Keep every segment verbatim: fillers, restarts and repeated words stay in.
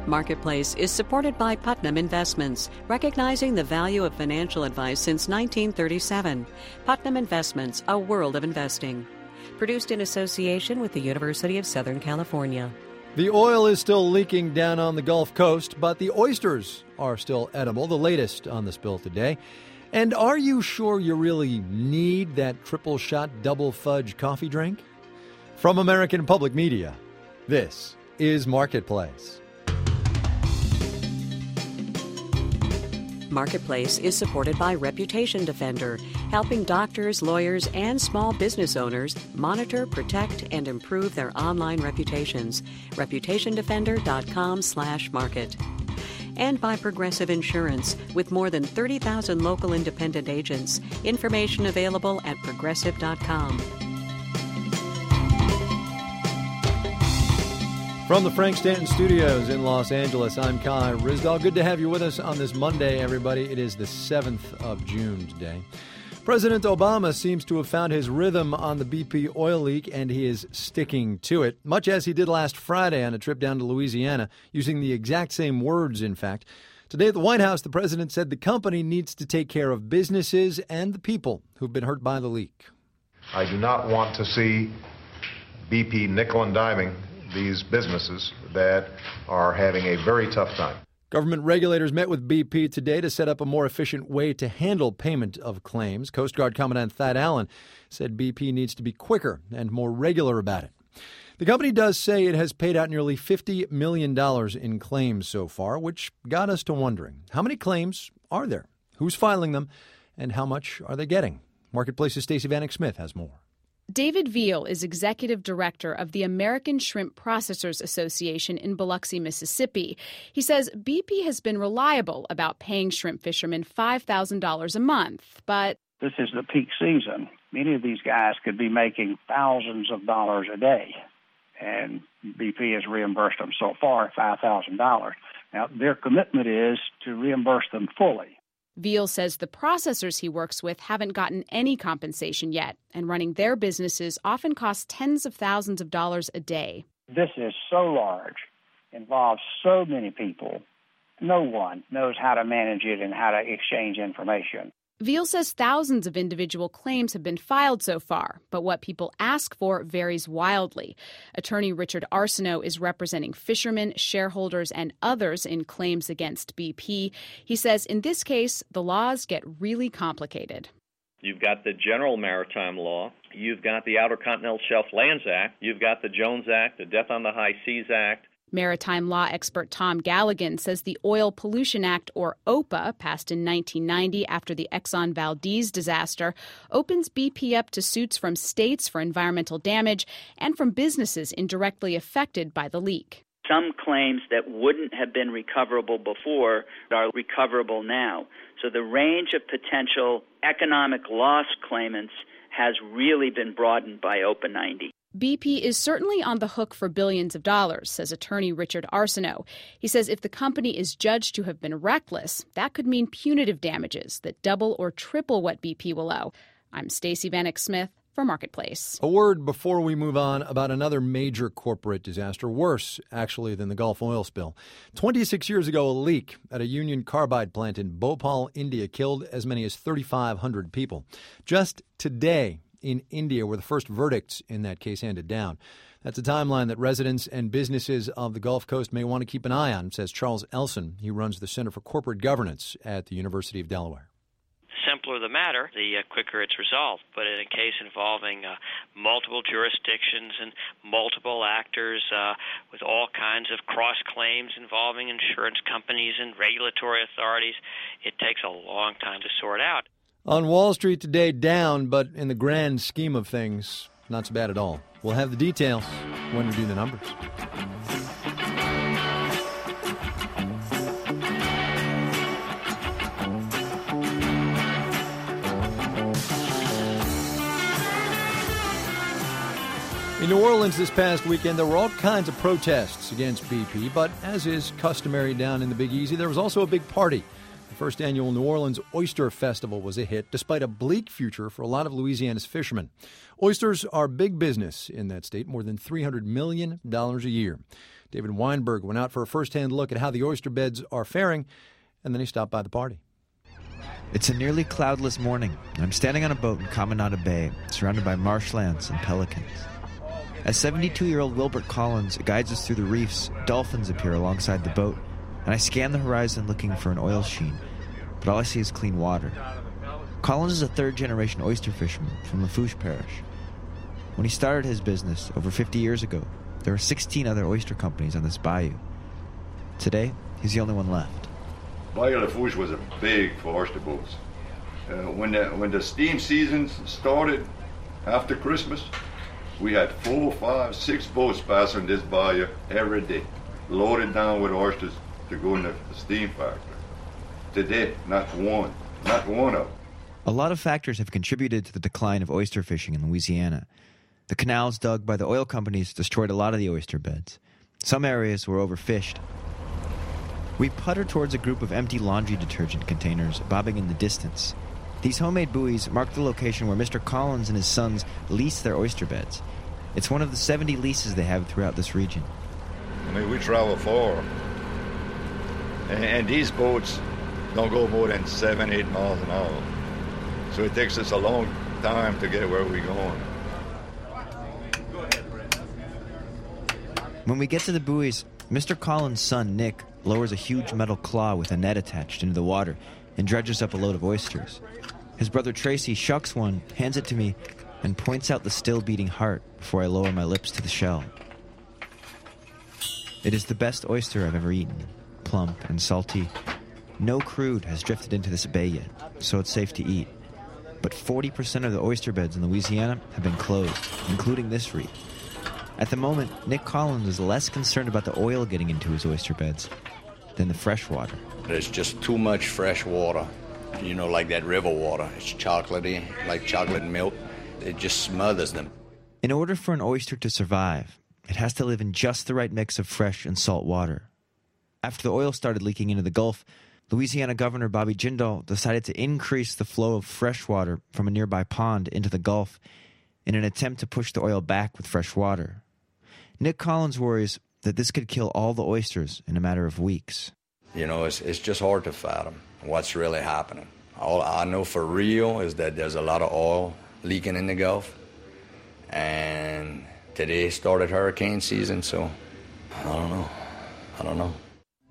Marketplace is supported by Putnam Investments, recognizing the value of financial advice since nineteen thirty-seven. Putnam Investments, a world of investing. Produced in association with the University of Southern California. The oil is still leaking down on the Gulf Coast, but the oysters are still edible, the latest on the spill today. And are you sure you really need that triple shot double fudge coffee drink? From American Public Media, this is Marketplace. Marketplace is supported by Reputation Defender, helping doctors, lawyers, and small business owners monitor, protect, and improve their online reputations. reputation defender dot com slash market. And by Progressive Insurance, with more than thirty thousand local independent agents. Information available at progressive dot com. From the Frank Stanton Studios in Los Angeles, I'm Kai Ryssdal. Good to have you with us on this Monday, everybody. It is the seventh of June today. President Obama seems to have found his rhythm on the B P oil leak, and he is sticking to it, much as he did last Friday on a trip down to Louisiana, using the exact same words, in fact. Today at the White House, the president said the company needs to take care of businesses and the people who've been hurt by the leak. I do not want to see B P nickel and diming these businesses that are having a very tough time. Government regulators met with B P today to set up a more efficient way to handle payment of claims. Coast Guard Commandant Thad Allen said B P needs to be quicker and more regular about it. The company does say it has paid out nearly fifty million dollars in claims so far, which got us to wondering, how many claims are there? Who's filing them? And how much are they getting? Marketplace's Stacey Vanek Smith has more. David Veal is executive director of the American Shrimp Processors Association in Biloxi, Mississippi. He says B P has been reliable about paying shrimp fishermen five thousand dollars a month, but this is the peak season. Many of these guys could be making thousands of dollars a day, and B P has reimbursed them so far five thousand dollars. Now, their commitment is to reimburse them fully. Veal says the processors he works with haven't gotten any compensation yet, and running their businesses often costs tens of thousands of dollars a day. This is so large, involves so many people. No one knows how to manage it and how to exchange information. Veal says thousands of individual claims have been filed so far, but what people ask for varies wildly. Attorney Richard Arsenault is representing fishermen, shareholders, and others in claims against B P. He says in this case, the laws get really complicated. You've got the General Maritime Law. You've got the Outer Continental Shelf Lands Act. You've got the Jones Act, the Death on the High Seas Act. Maritime law expert Tom Galligan says the Oil Pollution Act, or O P A, passed in nineteen ninety after the Exxon Valdez disaster, opens B P up to suits from states for environmental damage and from businesses indirectly affected by the leak. Some claims that wouldn't have been recoverable before are recoverable now. So the range of potential economic loss claimants has really been broadened by O P A ninety. B P is certainly on the hook for billions of dollars, says attorney Richard Arsenault. He says if the company is judged to have been reckless, that could mean punitive damages that double or triple what B P will owe. I'm Stacey Vanek Smith for Marketplace. A word before we move on about another major corporate disaster, worse, actually, than the Gulf oil spill. twenty-six years ago, a leak at a Union Carbide plant in Bhopal, India, killed as many as thirty-five hundred people. Just today, in India, where the first verdicts in that case handed down. That's a timeline that residents and businesses of the Gulf Coast may want to keep an eye on, says Charles Elson. He runs the Center for Corporate Governance at the University of Delaware. Simpler the matter, the uh, quicker it's resolved. But in a case involving uh, multiple jurisdictions and multiple actors uh, with all kinds of cross-claims involving insurance companies and regulatory authorities, it takes a long time to sort out. On Wall Street today, down, but in the grand scheme of things, not so bad at all. We'll have the details when we do the numbers. In New Orleans this past weekend, there were all kinds of protests against B P, but as is customary down in the Big Easy, there was also a big party. The first annual New Orleans Oyster Festival was a hit, despite a bleak future for a lot of Louisiana's fishermen. Oysters are big business in that state, more than three hundred million dollars a year. David Weinberg went out for a first-hand look at how the oyster beds are faring, and then he stopped by the party. It's a nearly cloudless morning, and I'm standing on a boat in Caminada Bay, surrounded by marshlands and pelicans. As seventy-two-year-old Wilbert Collins guides us through the reefs, dolphins appear alongside the boat, and I scan the horizon looking for an oil sheen, but all I see is clean water. Collins is a third-generation oyster fisherman from Lafourche Parish. When he started his business over fifty years ago, there were sixteen other oyster companies on this bayou. Today, he's the only one left. Bayou Lafourche was a big for oyster boats. Uh, when the when the steam season started after Christmas, we had four, five, six boats passing this bayou every day, loaded down with oysters to go in the steam factory. Today, not one, not one of them. A lot of factors have contributed to the decline of oyster fishing in Louisiana. The canals dug by the oil companies destroyed a lot of the oyster beds. Some areas were overfished. We putter towards a group of empty laundry detergent containers bobbing in the distance. These homemade buoys mark the location where Mister Collins and his sons lease their oyster beds. It's one of the seventy leases they have throughout this region. I mean, we travel far, and, and these boats don't go more than seven, eight miles an hour. So it takes us a long time to get where we're going. When we get to the buoys, Mister Collins' son, Nick, lowers a huge metal claw with a net attached into the water and dredges up a load of oysters. His brother Tracy shucks one, hands it to me, and points out the still beating heart before I lower my lips to the shell. It is the best oyster I've ever eaten, plump and salty. No crude has drifted into this bay yet, so it's safe to eat. But forty percent of the oyster beds in Louisiana have been closed, including this reef. At the moment, Nick Collins is less concerned about the oil getting into his oyster beds than the fresh water. There's just too much fresh water, you know, like that river water. It's chocolatey, like chocolate milk. It just smothers them. In order for an oyster to survive, it has to live in just the right mix of fresh and salt water. After the oil started leaking into the Gulf, Louisiana Governor Bobby Jindal decided to increase the flow of fresh water from a nearby pond into the Gulf in an attempt to push the oil back with fresh water. Nick Collins worries that this could kill all the oysters in a matter of weeks. You know, it's it's just hard to fathom what's really happening. All I know for real is that there's a lot of oil leaking in the Gulf. And today started hurricane season, so I don't know. I don't know.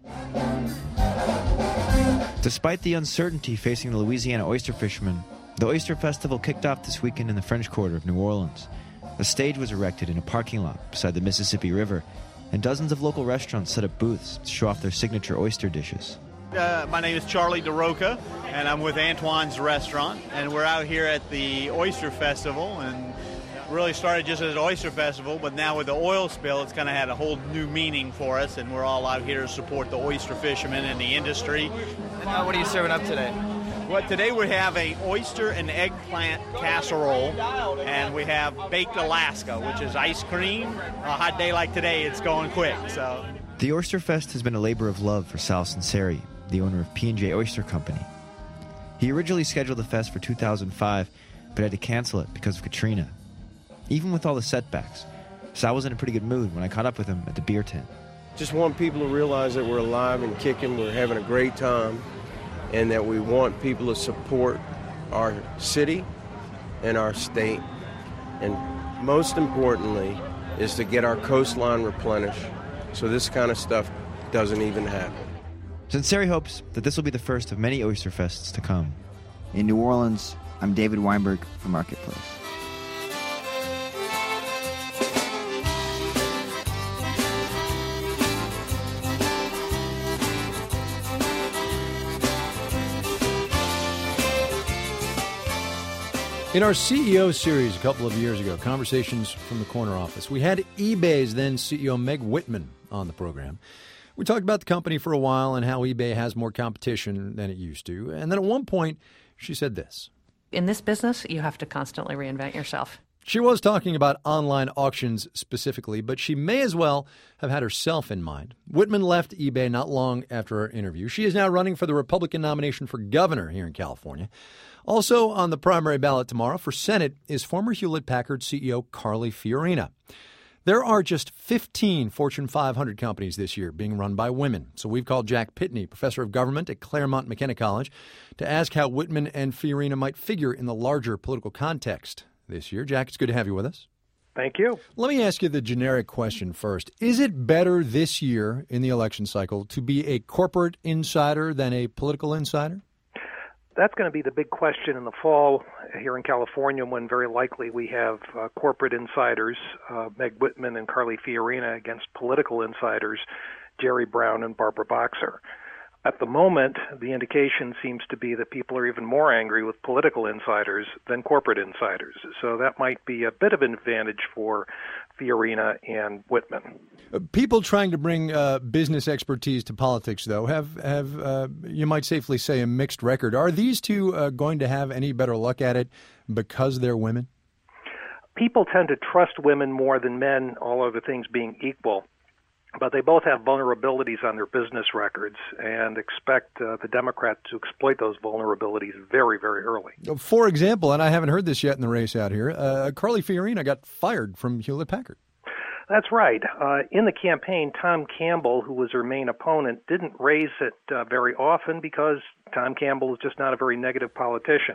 Despite the uncertainty facing the Louisiana oyster fishermen, the Oyster Festival kicked off this weekend in the French Quarter of New Orleans. A stage was erected in a parking lot beside the Mississippi River, and dozens of local restaurants set up booths to show off their signature oyster dishes. Uh, my name is Charlie DeRoca, and I'm with Antoine's Restaurant, and we're out here at the Oyster Festival, and really started just as an oyster festival, but now with the oil spill, it's kind of had a whole new meaning for us, and we're all out here to support the oyster fishermen and the industry. And uh, what are you serving up today? Well, today we have a oyster and eggplant casserole, and we have baked Alaska, which is ice cream. A hot day like today, it's going quick. So the Oyster Fest has been a labor of love for Sal Sinceri, the owner of P and J Oyster Company. He originally scheduled the fest for two thousand five, but had to cancel it because of Katrina. Even with all the setbacks, Sal was in a pretty good mood when I caught up with him at the beer tent. Just want people to realize that we're alive and kicking, we're having a great time, and that we want people to support our city and our state. And most importantly is to get our coastline replenished so this kind of stuff doesn't even happen. Sinceri hopes that this will be the first of many Oyster Fests to come. In New Orleans, I'm David Weinberg for Marketplace. In our C E O series a couple of years ago, Conversations from the Corner Office, we had eBay's then C E O Meg Whitman on the program. We talked about the company for a while and how eBay has more competition than it used to. And then at one point, she said this. In this business, you have to constantly reinvent yourself. She was talking about online auctions specifically, but she may as well have had herself in mind. Whitman left eBay not long after our interview. She is now running for the Republican nomination for governor here in California. Also on the primary ballot tomorrow for Senate is former Hewlett-Packard C E O Carly Fiorina. There are just fifteen Fortune five hundred companies this year being run by women. So we've called Jack Pitney, professor of government at Claremont McKenna College, to ask how Whitman and Fiorina might figure in the larger political context this year. Jack, it's good to have you with us. Thank you. Let me ask you the generic question first. Is it better this year in the election cycle to be a corporate insider than a political insider? That's going to be the big question in the fall here in California, when very likely we have uh, corporate insiders, uh, Meg Whitman and Carly Fiorina, against political insiders, Jerry Brown and Barbara Boxer. At the moment, the indication seems to be that people are even more angry with political insiders than corporate insiders. So that might be a bit of an advantage for Fiorina and Whitman. People trying to bring uh, business expertise to politics, though, have, have uh, you might safely say, a mixed record. Are these two uh, going to have any better luck at it because they're women? People tend to trust women more than men, all other things being equal. But they both have vulnerabilities on their business records and expect uh, the Democrats to exploit those vulnerabilities very, very early. For example, and I haven't heard this yet in the race out here, uh, Carly Fiorina got fired from Hewlett-Packard. That's right. Uh, in the campaign, Tom Campbell, who was her main opponent, didn't raise it uh, very often because Tom Campbell is just not a very negative politician.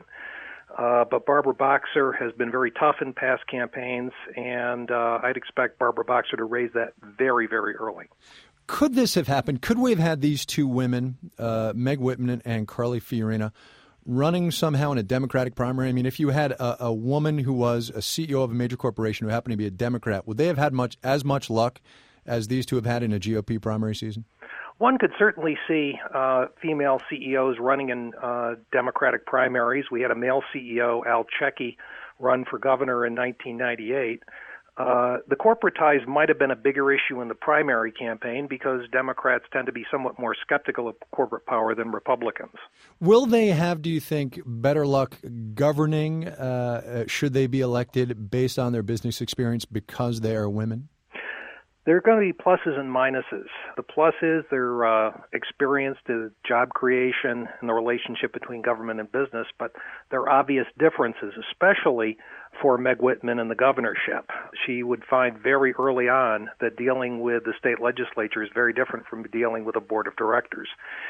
Uh, but Barbara Boxer has been very tough in past campaigns, and uh, I'd expect Barbara Boxer to raise that very, very early. Could this have happened? Could we have had these two women, uh, Meg Whitman and Carly Fiorina, running somehow in a Democratic primary? I mean, if you had a, a woman who was a C E O of a major corporation who happened to be a Democrat, would they have had much as much luck as these two have had in a G O P primary season? One could certainly see uh, female C E Os running in uh, Democratic primaries. We had a male C E O, Al Checkey, run for governor in nineteen ninety-eight. Uh, the corporate ties might have been a bigger issue in the primary campaign because Democrats tend to be somewhat more skeptical of corporate power than Republicans. Will they have, do you think, better luck governing, uh, should they be elected based on their business experience because they are women? There are going to be pluses and minuses. The plus is they're uh, experienced in job creation and the relationship between government and business, but there are obvious differences, especially for Meg Whitman and the governorship. She would find very early on that dealing with the state legislature is very different from dealing with a board of directors.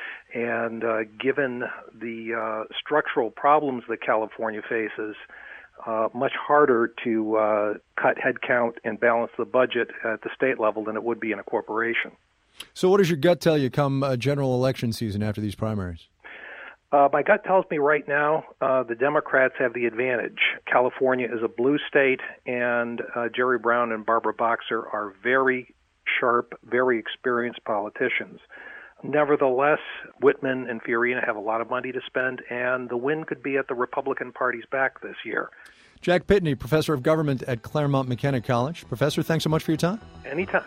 And uh, given the uh, structural problems that California faces, Uh, much harder to uh, cut headcount and balance the budget at the state level than it would be in a corporation. So what does your gut tell you come uh, general election season after these primaries? Uh, my gut tells me right now uh, the Democrats have the advantage. California is a blue state, and uh, Jerry Brown and Barbara Boxer are very sharp, very experienced politicians. Nevertheless, Whitman and Fiorina have a lot of money to spend, and the wind could be at the Republican Party's back this year. Jack Pitney, professor of government at Claremont McKenna College. Professor, thanks so much for your time. Anytime.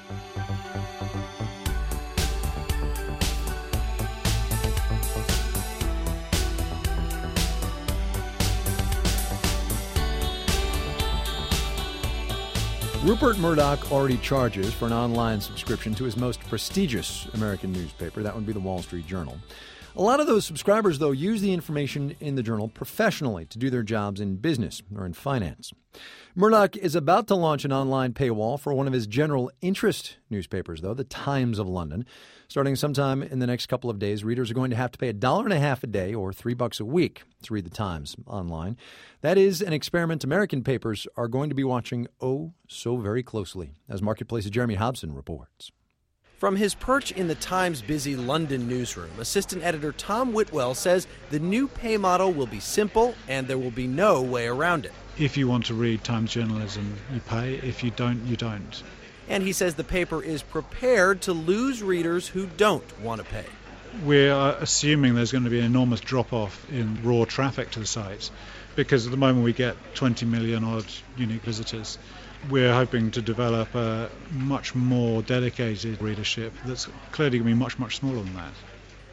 Rupert Murdoch already charges for an online subscription to his most prestigious American newspaper. That would be the Wall Street Journal. A lot of those subscribers, though, use the information in the Journal professionally to do their jobs in business or in finance. Murdoch is about to launch an online paywall for one of his general interest newspapers, though, the Times of London. Starting sometime in the next couple of days, readers are going to have to pay a dollar and a half a day or three bucks a week to read the Times online. That is an experiment American papers are going to be watching oh so very closely, as Marketplace's Jeremy Hobson reports. From his perch in the Times' busy London newsroom, assistant editor Tom Whitwell says the new pay model will be simple and there will be no way around it. If you want to read Times journalism, you pay. If you don't, you don't. And he says the paper is prepared to lose readers who don't want to pay. We're assuming there's going to be an enormous drop-off in raw traffic to the site because at the moment we get twenty million odd unique visitors. We're hoping to develop a much more dedicated readership that's clearly going to be much, much smaller than that.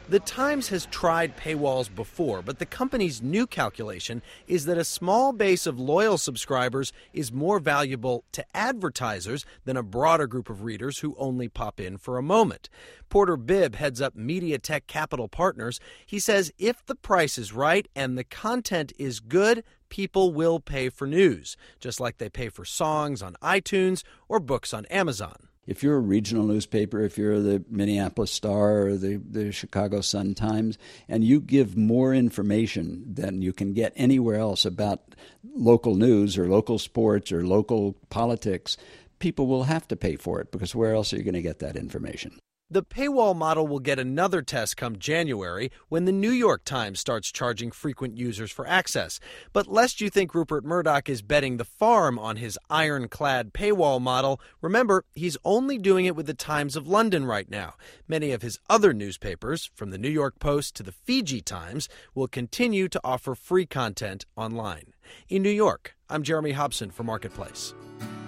The Times has tried paywalls before, but the company's new calculation is that a small base of loyal subscribers is more valuable to advertisers than a broader group of readers who only pop in for a moment. Porter Bibb heads up MediaTek Capital Partners. He says if the price is right and the content is good, people will pay for news, just like they pay for songs on iTunes or books on Amazon. If you're a regional newspaper, if you're the Minneapolis Star or the, the Chicago Sun-Times, and you give more information than you can get anywhere else about local news or local sports or local politics, people will have to pay for it, because where else are you going to get that information? The paywall model will get another test come January when the New York Times starts charging frequent users for access. But lest you think Rupert Murdoch is betting the farm on his ironclad paywall model, remember, he's only doing it with the Times of London right now. Many of his other newspapers, from the New York Post to the Fiji Times, will continue to offer free content online. In New York, I'm Jeremy Hobson for Marketplace.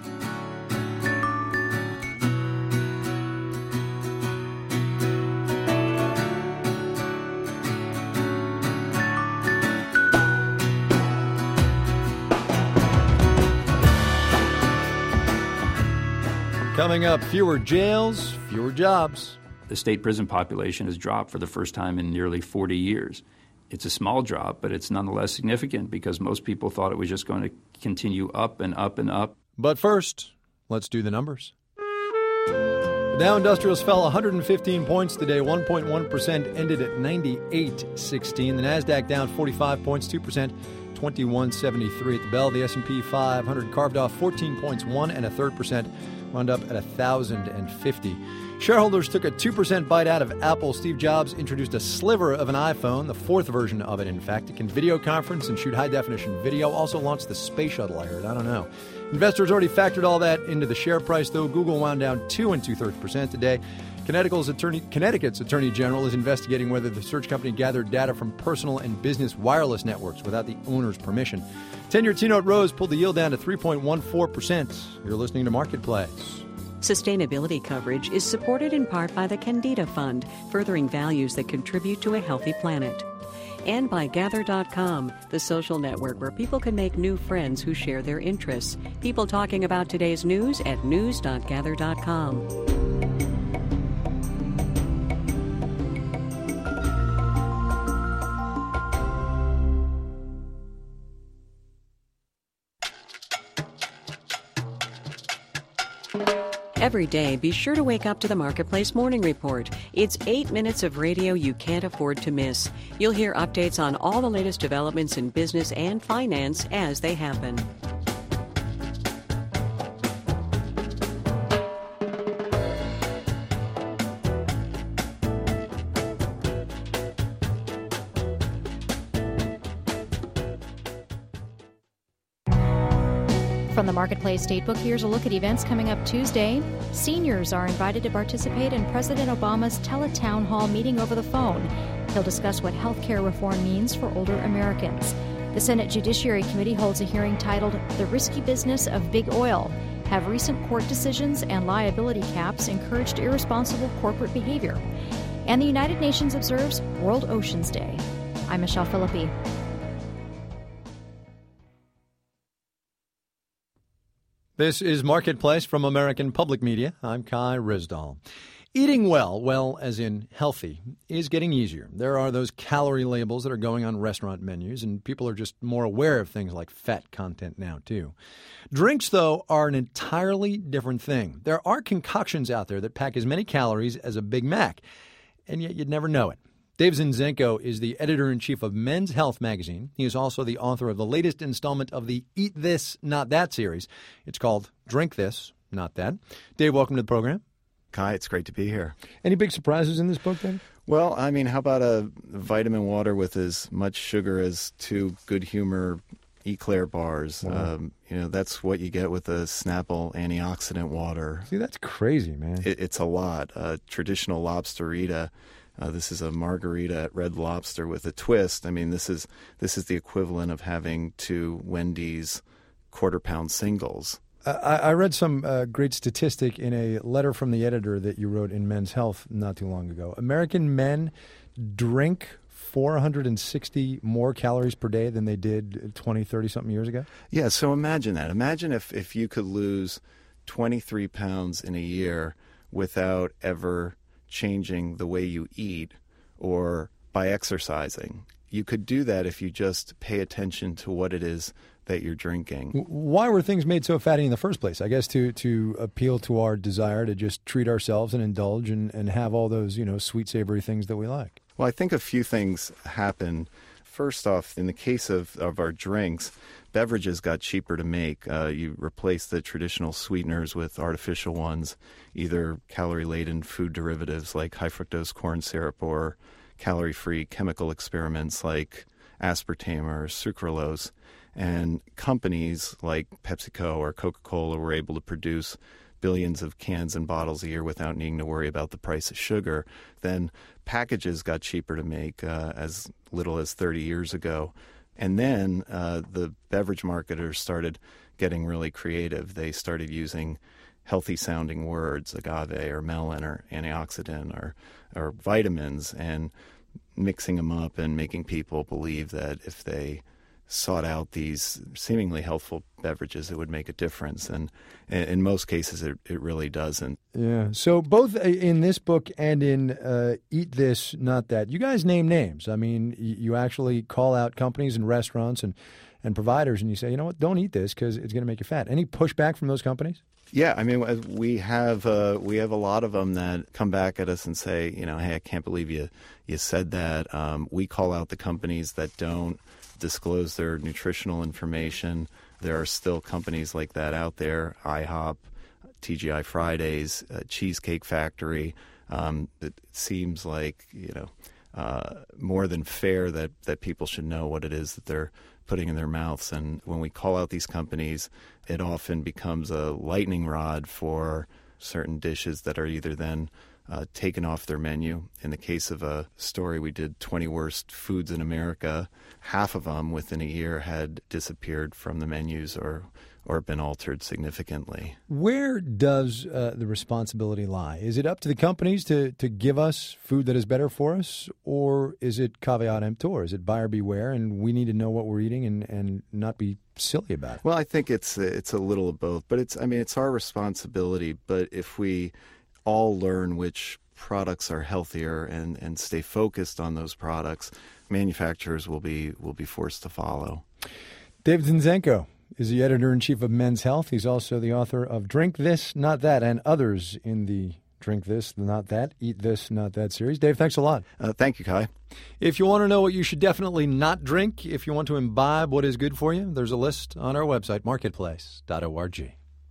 Coming up, fewer jails, fewer jobs. The state prison population has dropped for the first time in nearly forty years. It's a small drop, but it's nonetheless significant because most people thought it was just going to continue up and up and up. But first, let's do the numbers. The Dow Industrials fell one hundred fifteen points today, one point one percent, ended at ninety-eight sixteen. The Nasdaq down forty-five points, two percent, twenty-one seventy-three at the bell. The S and P five hundred carved off fourteen points, one and a third percent, wound up at one thousand fifty. Shareholders took a two percent bite out of Apple. Steve Jobs introduced a sliver of an iPhone, the fourth version of it, in fact. It can video conference and shoot high-definition video. Also launched the Space Shuttle, I heard. I don't know. Investors already factored all that into the share price, though. Google wound down two and two-thirds percent today. Connecticut's attorney, Connecticut's Attorney General is investigating whether the search company gathered data from personal and business wireless networks without the owner's permission. ten-year T-note rose, pulled the yield down to three point one four percent. You're listening to Marketplace. Sustainability coverage is supported in part by the Candida Fund, furthering values that contribute to a healthy planet. And by Gather dot com, the social network where people can make new friends who share their interests. People talking about today's news at news dot gather dot com. Every day, be sure to wake up to the Marketplace Morning Report. It's eight minutes of radio you can't afford to miss. You'll hear updates on all the latest developments in business and finance as they happen. From the Marketplace Statebook, here's a look at events coming up Tuesday. Seniors are invited to participate in President Obama's Teletown Hall meeting over the phone. He'll discuss what health care reform means for older Americans. The Senate Judiciary Committee holds a hearing titled The Risky Business of Big Oil. Have recent court decisions and liability caps encouraged irresponsible corporate behavior? And the United Nations observes World Oceans Day. I'm Michelle Philippi. This is Marketplace from American Public Media. I'm Kai Rizdal. Eating well, well as in healthy, is getting easier. There are those calorie labels that are going on restaurant menus, and people are just more aware of things like fat content now, too. Drinks, though, are an entirely different thing. There are concoctions out there that pack as many calories as a Big Mac, and yet you'd never know it. Dave Zinczenko is the editor-in-chief of Men's Health magazine. He is also the author of the latest installment of the Eat This, Not That series. It's called Drink This, Not That. Dave, welcome to the program. Kai, it's great to be here. Any big surprises in this book, then? Well, I mean, how about a vitamin water with as much sugar as two Good Humor Eclair bars? Wow. Um, you know, that's what you get with a Snapple antioxidant water. See, that's crazy, man. It, it's a lot. Uh, traditional lobsterita. Uh, this is a margarita at Red Lobster with a twist. I mean, this is this is the equivalent of having two Wendy's quarter pound singles. Uh, I, I read some uh, great statistic in a letter from the editor that you wrote in Men's Health not too long ago. American men drink four hundred sixty more calories per day than they did twenty, thirty-something years ago? Yeah, so imagine that. Imagine if, if you could lose twenty-three pounds in a year without ever changing the way you eat or by exercising. You could do that if you just pay attention to what it is that you're drinking. Why were things made so fatty in the first place? I guess to, to appeal to our desire to just treat ourselves and indulge and, and have all those, you know, sweet, savory things that we like. Well, I think a few things happen. First off, in the case of, of our drinks, beverages got cheaper to make. Uh, you replace the traditional sweeteners with artificial ones, either calorie-laden food derivatives like high fructose corn syrup or calorie-free chemical experiments like aspartame or sucralose. And companies like PepsiCo or Coca-Cola were able to produce billions of cans and bottles a year without needing to worry about the price of sugar. Then packages got cheaper to make uh, as little as thirty years ago. And then uh, the beverage marketers started getting really creative. They started using healthy-sounding words, agave or melon or antioxidant or, or vitamins, and mixing them up and making people believe that if they sought out these seemingly healthful beverages, it would make a difference. And in most cases, it, it really doesn't. Yeah. So both in this book and in uh, Eat This, Not That, you guys name names. I mean, you actually call out companies and restaurants and, and providers, and you say, you know what, don't eat this because it's going to make you fat. Any pushback from those companies? Yeah, I mean, we have uh, we have a lot of them that come back at us and say, you know, hey, I can't believe you you said that. Um, we call out the companies that don't disclose their nutritional information. There are still companies like that out there, IHOP, T G I Fridays, uh, Cheesecake Factory. Um, it seems like, you know, uh, more than fair that, that people should know what it is that they're putting in their mouths. And when we call out these companies, it often becomes a lightning rod for certain dishes that are either then uh, taken off their menu. In the case of a story we did, twenty Worst Foods in America, half of them within a year had disappeared from the menus or or been altered significantly. Where does uh, the responsibility lie? Is it up to the companies to, to give us food that is better for us, or is it caveat emptor? Is it buyer beware, and we need to know what we're eating and, and not be silly about it? Well, I think it's it's a little of both, but it's I mean it's our responsibility. But if we all learn which products are healthier and, and stay focused on those products, manufacturers will be will be forced to follow. David Zinczenko is the editor-in-chief of Men's Health. He's also the author of Drink This, Not That, and others in the Drink This, Not That, Eat This, Not That series. Dave, thanks a lot. Uh, thank you, Kai. If you want to know what you should definitely not drink, if you want to imbibe what is good for you, there's a list on our website, marketplace dot org.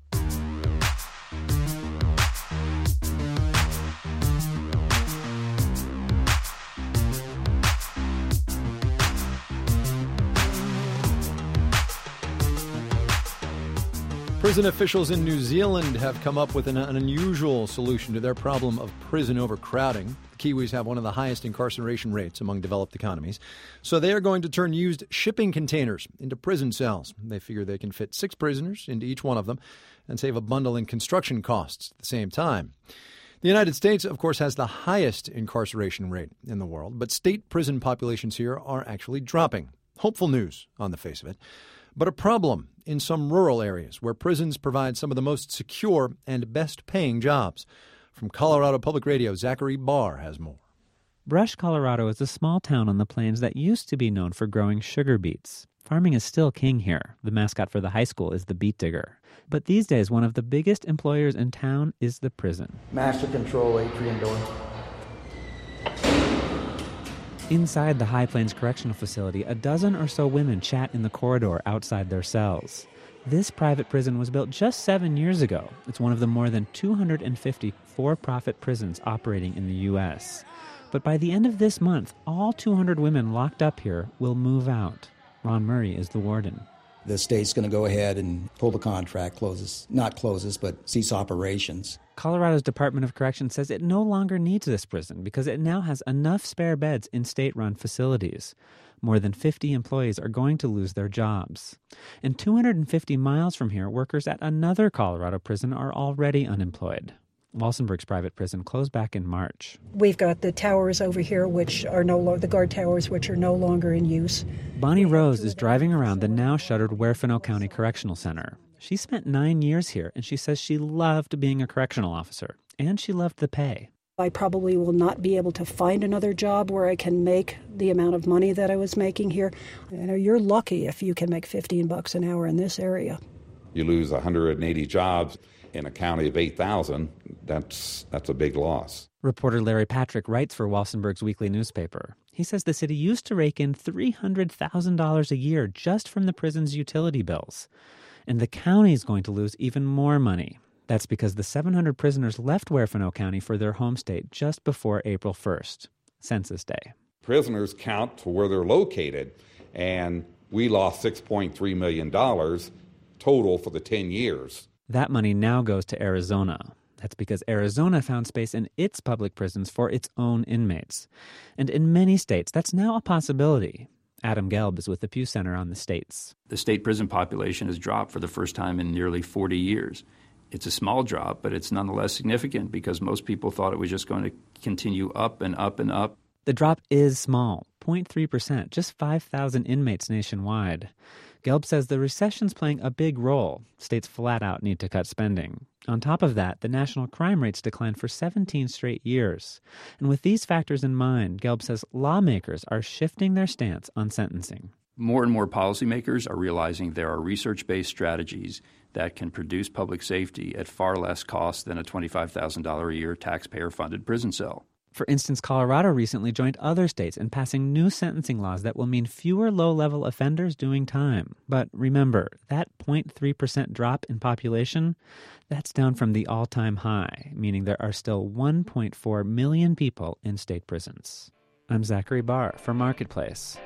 Prison officials in New Zealand have come up with an, an unusual solution to their problem of prison overcrowding. The Kiwis have one of the highest incarceration rates among developed economies. So they are going to turn used shipping containers into prison cells. They figure they can fit six prisoners into each one of them and save a bundle in construction costs at the same time. The United States, of course, has the highest incarceration rate in the world, but state prison populations here are actually dropping. Hopeful news on the face of it. But a problem in some rural areas where prisons provide some of the most secure and best-paying jobs. From Colorado Public Radio, Zachary Barr has more. Brush, Colorado is a small town on the plains that used to be known for growing sugar beets. Farming is still king here. The mascot for the high school is the beet digger. But these days, one of the biggest employers in town is the prison. Master Control Atrium Door. Inside the High Plains Correctional Facility, a dozen or so women chat in the corridor outside their cells. This private prison was built just seven years ago. It's one of the more than two hundred fifty for-profit prisons operating in the U S. But by the end of this month, all two hundred women locked up here will move out. Ron Murray is the warden. The state's going to go ahead and pull the contract, closes, not closes, but cease operations. Colorado's Department of Corrections says it no longer needs this prison because it now has enough spare beds in state-run facilities. More than fifty employees are going to lose their jobs. And two hundred fifty miles from here, workers at another Colorado prison are already unemployed. Walsenburg's private prison closed back in March. We've got the towers over here, which are no longer, the guard towers, which are no longer in use. Bonnie Rose is driving around the now shuttered Huerfano County Correctional Center. She spent nine years here, and she says she loved being a correctional officer, and she loved the pay. I probably will not be able to find another job where I can make the amount of money that I was making here. You know, you're lucky if you can make fifteen bucks an hour in this area. You lose one hundred eighty jobs in a county of eight thousand, that's that's a big loss. Reporter Larry Patrick writes for Walsenburg's weekly newspaper. He says the city used to rake in three hundred thousand dollars a year just from the prison's utility bills. And the county's going to lose even more money. That's because the seven hundred prisoners left Huerfano County for their home state just before April first, Census Day. Prisoners count to where they're located, and we lost six point three million dollars total for the ten years. That money now goes to Arizona. That's because Arizona found space in its public prisons for its own inmates. And in many states, that's now a possibility. Adam Gelb is with the Pew Center on the states. The state prison population has dropped for the first time in nearly forty years. It's a small drop, but it's nonetheless significant because most people thought it was just going to continue up and up and up. The drop is small, zero point three percent, just five thousand inmates nationwide. Gelb says the recession's playing a big role. States flat out need to cut spending. On top of that, the national crime rates declined for seventeen straight years. And with these factors in mind, Gelb says lawmakers are shifting their stance on sentencing. More and more policymakers are realizing there are research-based strategies that can produce public safety at far less cost than a twenty-five thousand dollars a year taxpayer-funded prison cell. For instance, Colorado recently joined other states in passing new sentencing laws that will mean fewer low-level offenders doing time. But remember, that zero point three percent drop in population, that's down from the all-time high, meaning there are still one point four million people in state prisons. I'm Zachary Barr for Marketplace.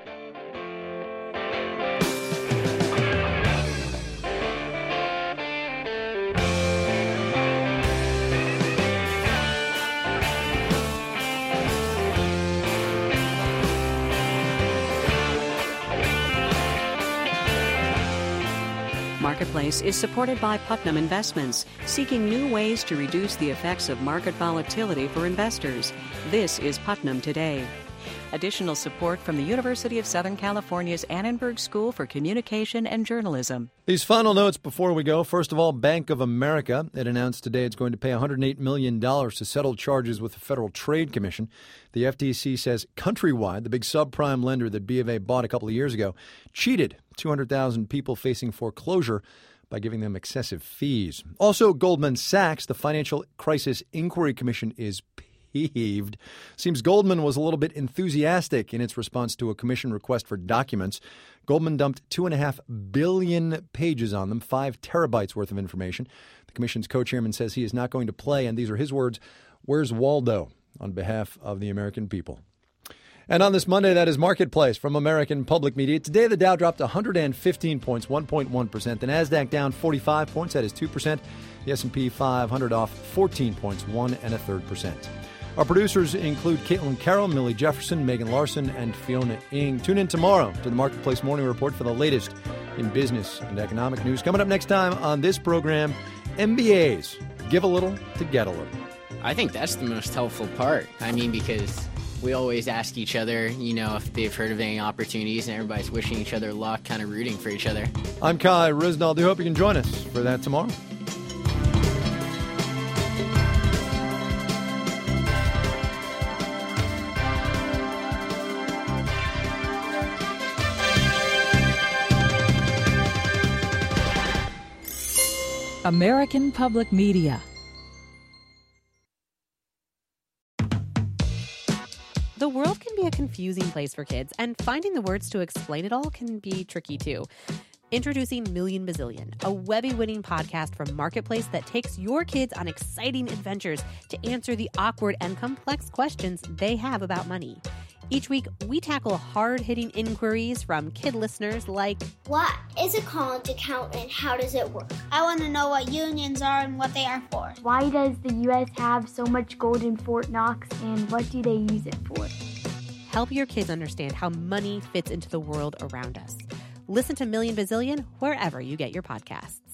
Marketplace is supported by Putnam Investments, seeking new ways to reduce the effects of market volatility for investors. This is Putnam Today. Additional support from the University of Southern California's Annenberg School for Communication and Journalism. These final notes before we go. First of all, Bank of America, it announced today it's going to pay one hundred eight million dollars to settle charges with the Federal Trade Commission. The F T C says Countrywide, the big subprime lender that B of A bought a couple of years ago, cheated two hundred thousand people facing foreclosure by giving them excessive fees. Also, Goldman Sachs, the Financial Crisis Inquiry Commission, is peeved. Seems Goldman was a little bit enthusiastic in its response to a commission request for documents. Goldman dumped two and a half billion pages on them, five terabytes worth of information. The commission's co-chairman says he is not going to play, and these are his words, "Where's Waldo?" on behalf of the American people. And on this Monday, that is Marketplace from American Public Media. Today, the Dow dropped one hundred fifteen points, one point one percent. The NASDAQ down forty-five points, that is two percent. The S and P five hundred off fourteen points, one and a third percent. Our producers include Caitlin Carroll, Millie Jefferson, Megan Larson, and Fiona Ng. Tune in tomorrow to the Marketplace Morning Report for the latest in business and economic news. Coming up next time on this program, M B As, give a little to get a little. I think that's the most helpful part. I mean, because we always ask each other, you know, if they've heard of any opportunities, and everybody's wishing each other luck, kind of rooting for each other. I'm Kai Risnall. Do hope you can join us for that tomorrow. American Public Media. The world can be a confusing place for kids, and finding the words to explain it all can be tricky too. Introducing Million Bazillion, a Webby-winning podcast from Marketplace that takes your kids on exciting adventures to answer the awkward and complex questions they have about money. Each week, we tackle hard-hitting inquiries from kid listeners like, what is a college account and how does it work? I want to know what unions are and what they are for. Why does the U S have so much gold in Fort Knox, and what do they use it for? Help your kids understand how money fits into the world around us. Listen to Million Bazillion wherever you get your podcasts.